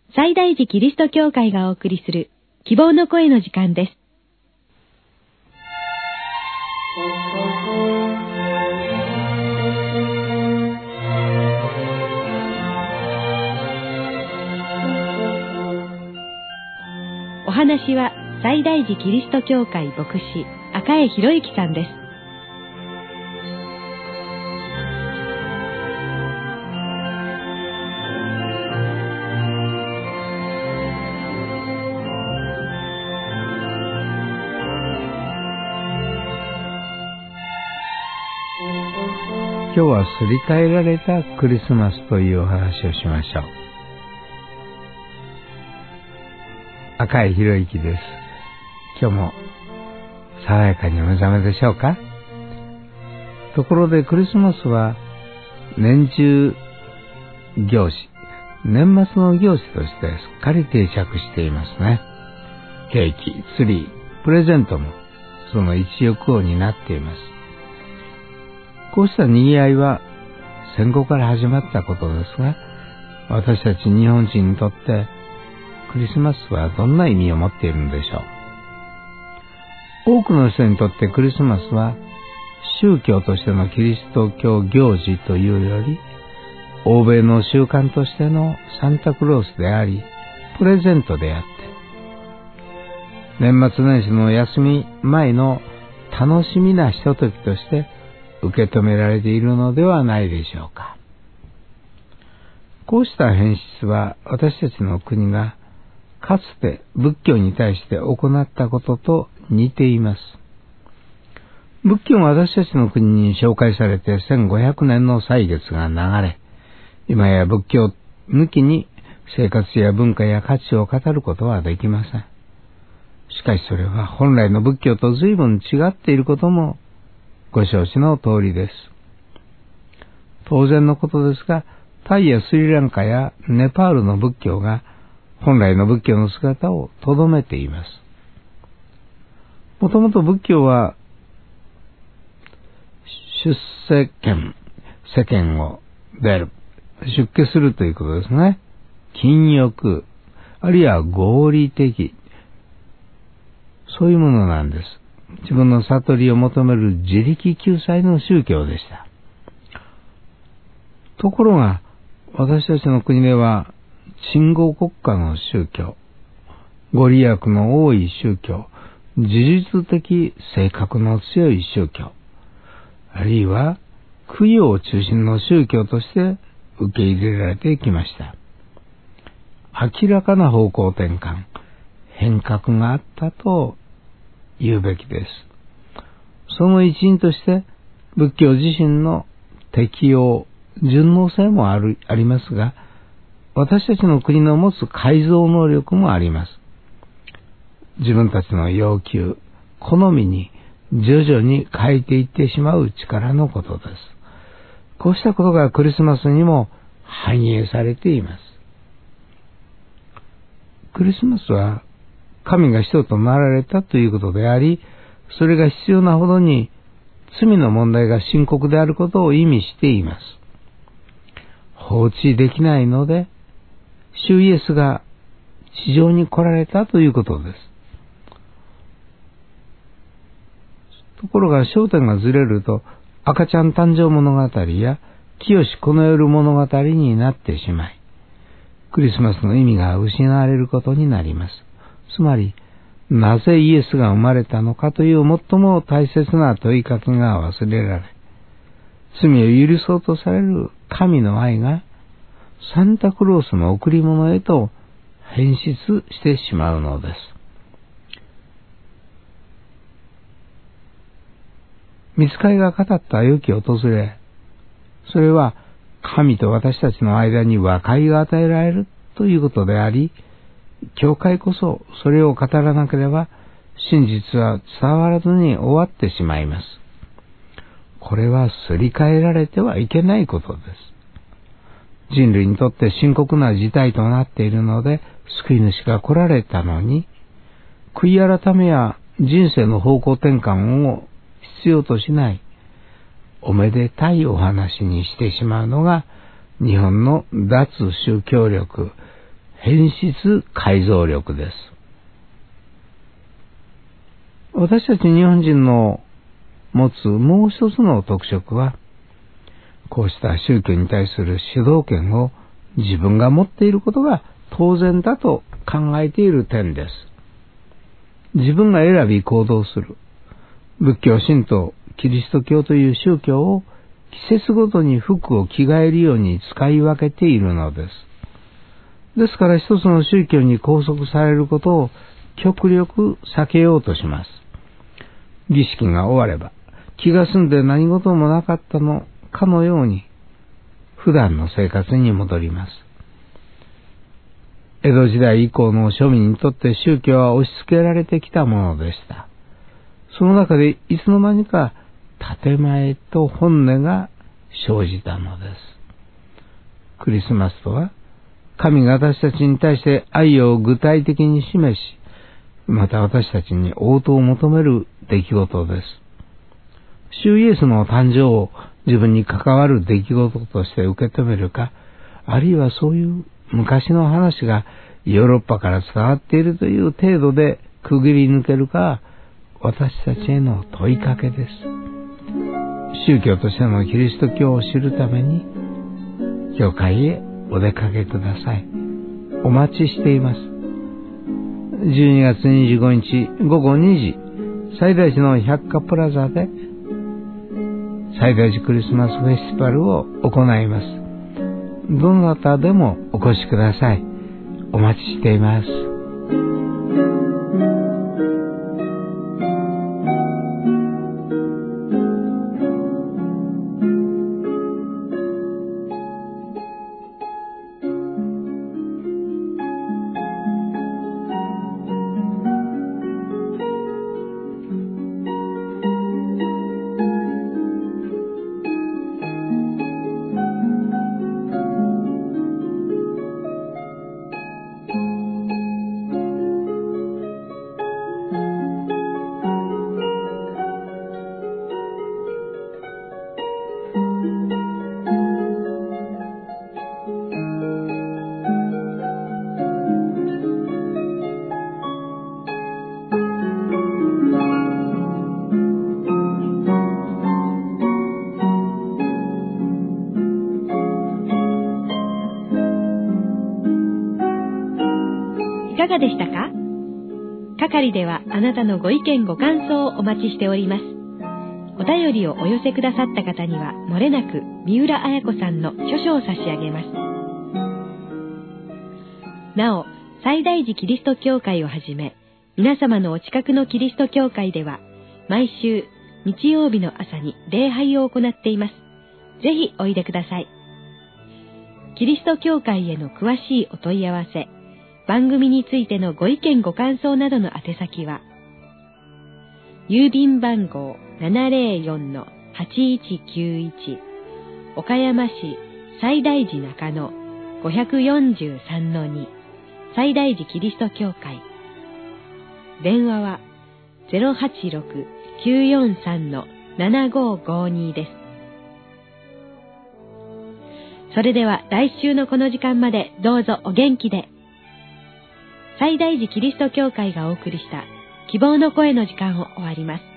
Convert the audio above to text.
西大寺キリスト教会がお送りする希望の声の時間です。お話は西大寺キリスト教会牧師赤江博之さんです。 今日はすり替えられたクリスマスというお話をしましょう。赤井博之です。今日も爽やかにお目覚めでしょうか。ところでクリスマスは年中行事、年末の行事としてすっかり定着していますね。ケーキ、ツリー、プレゼントもその一翼を担っています。こうした賑わいは戦後から始まったことですが、私たち日本人にとってクリスマスはどんな意味を持っているのでしょう。多くの人にとってクリスマスは宗教としてのキリスト教行事というより、欧米の習慣としてのサンタクロースであり、プレゼントであって、年末年始の休み前の楽しみなひとときとして受け止められているのではないでしょうか。こうした変質は私たちの国がかつて仏教に対して行ったことと似ています。仏教が私たちの国に紹介されて1500年の歳月が流れ、今や仏教抜きに生活や文化や価値を語ることはできません。しかしそれは本来の仏教と随分違っていることもご承知の通りです。当然のことですが、タイやスリランカやネパールの仏教が本来の仏教の姿をとどめています。もともと仏教は出世権、世間を出る、出家するということですね。禁欲、あるいは合理的、そういうものなんです。自分の悟りを求める自力救済の宗教でした。ところが、私たちの国では、信号国家の宗教、ご利益の多い宗教、自律的性格の強い宗教、あるいは供養中心の宗教として受け入れられてきました。明らかな方向転換、変革があったと言うべきです。その一因として仏教自身の適応、順応性もありますが、私たちの国の持つ改造能力もあります。自分たちの要求、好みに徐々に変えていってしまう力のことです。こうしたことがクリスマスにも反映されています。クリスマスは神が人となられたということであり、それが必要なほどに罪の問題が深刻であることを意味しています。放置できないので、主イエスが地上に来られたということです。ところが焦点がずれると、赤ちゃん誕生物語や清この夜物語になってしまい、クリスマスの意味が失われることになります。つまり、なぜイエスが生まれたのかという最も大切な問いかけが忘れられ、罪を許そうとされる神の愛がサンタクロースの贈り物へと変質してしまうのです。御使いが語った良き訪れ、それは神と私たちの間に和解が与えられるということであり、教会こそそれを語らなければ真実は伝わらずに終わってしまいます。これはすり替えられてはいけないことです。人類にとって深刻な事態となっているので、救い主が来られたのに、悔い改めや人生の方向転換を必要としない、おめでたいお話にしてしまうのが日本の脱宗教力、 変質改造力です。私たち日本人の持つもう一つの特色は、こうした宗教に対する主導権を自分が持っていることが当然だと考えている点です。自分が選び行動する。仏教、神道、キリスト教という宗教を季節ごとに服を着替えるように使い分けているのです。ですから一つの宗教に拘束されることを極力避けようとします。儀式が終われば気が済んで何事もなかったのかのように普段の生活に戻ります。江戸時代以降の庶民にとって宗教は押し付けられてきたものでした。その中でいつの間にか建前と本音が生じたのです。クリスマスとは神が私たちに対して愛を具体的に示し、また私たちに応答を求める出来事です。主イエスの誕生を自分に関わる出来事として受け止めるか、あるいはそういう昔の話がヨーロッパから伝わっているという程度で区切り抜けるか、私たちへの問いかけです。宗教としてのキリスト教を知るために、教会へお出かけください。お待ちしています。12月25日午後2時、西大寺の百貨プラザで西大寺クリスマスフェスティバルを行います。どなたでもお越しください。お待ちしています。 いかがでしたか？係ではあなたのご意見ご感想をお待ちしております。お便りをお寄せくださった方にはもれなく三浦綾子さんの著書を差し上げます。なお、西大寺キリスト教会をはじめ、皆様のお近くのキリスト教会では毎週日曜日の朝に礼拝を行っています。ぜひおいでください。キリスト教会への詳しいお問い合わせ、番組についてのご意見ご感想などの宛先は、郵便番号 704-8191 岡山市西大寺中野 543-2 西大寺キリスト教会。電話は 086-943-7552 です。それでは来週のこの時間までどうぞお元気で。西大寺キリスト教会がお送りした希望の声の時間を終わります。